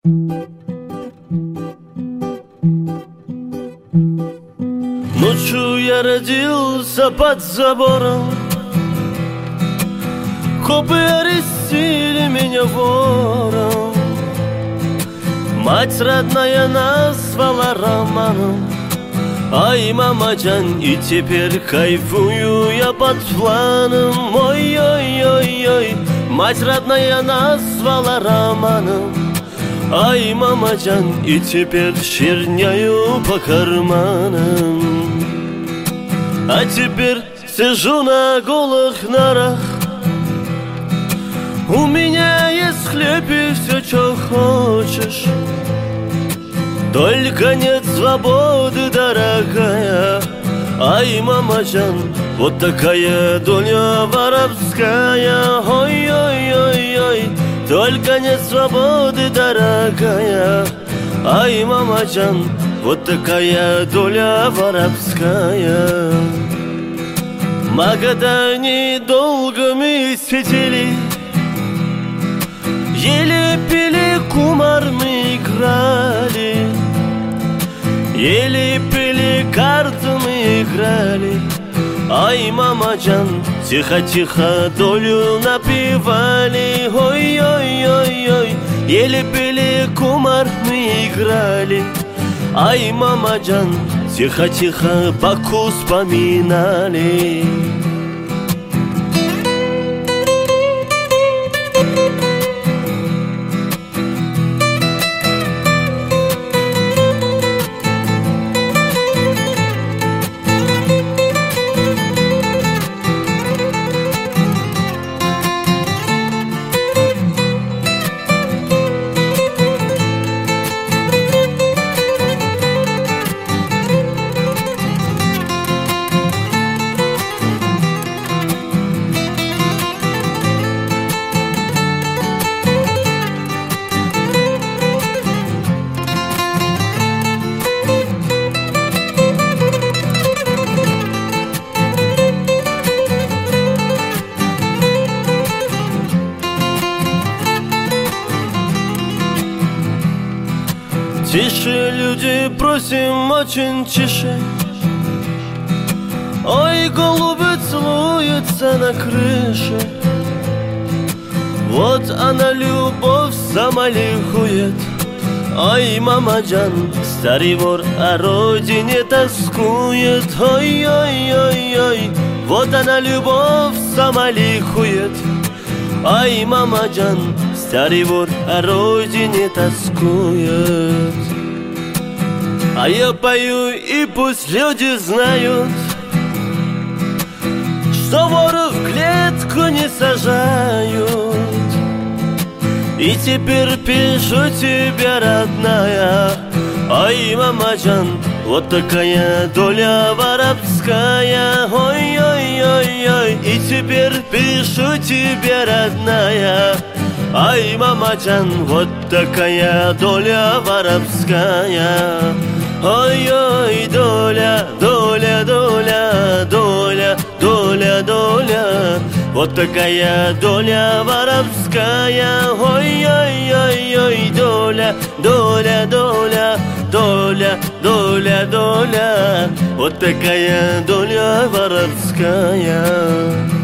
Ночью я родился под забором, копы арестили меня вором. Мать родная назвала Романом, ай, мамаджан, и теперь кайфую я под планом. Ой-ой-ой-ой, мать родная назвала Романом, ай, мамаджан, и теперь черняю по карманам. А теперь сижу на голых нарах, у меня есть хлеб и все, что хочешь, только нет свободы, дорогая. Ай, мамаджан, вот такая доля воровская. Ой-ой-ой-ой, только нет свободы, дорогая. Ай, мамаджан, вот такая доля воровская. В Магадане долго мы сидели, ели, пили, кумар мы играли, ели, пили, карты мы играли. Ай, мамаджан, тихо-тихо долю напивали. Ой-ой-ой-ой, ели, пили, кумар мы играли. Ай, мамаджан, тихо-тихо Баку вспоминали. Тише, люди, просим, очень тише. Ой, голуби целуются на крыше. Вот она, любовь, сама ликует. Ой, мамаджан, старый вор о родине тоскует. Ой-ой-ой-ой, вот она, любовь, сама ликует. Ай, мамаджан, старый вор о родине тоскует. А я пою, и пусть люди знают, что воров в клетку не сажают. И теперь пишу тебе, родная, ай, мамаджан, вот такая доля воровская. Ой-ой-ой-ой, и теперь пишу тебе, родная, ай, мамаджан, вот такая доля воровская. Ой-ой, доля, доля, доля, доля, доля, доля, вот такая доля воровская. Ой-ой-ой-ой, доля, доля, доля, доля, доля, доля, вот такая доля воровская.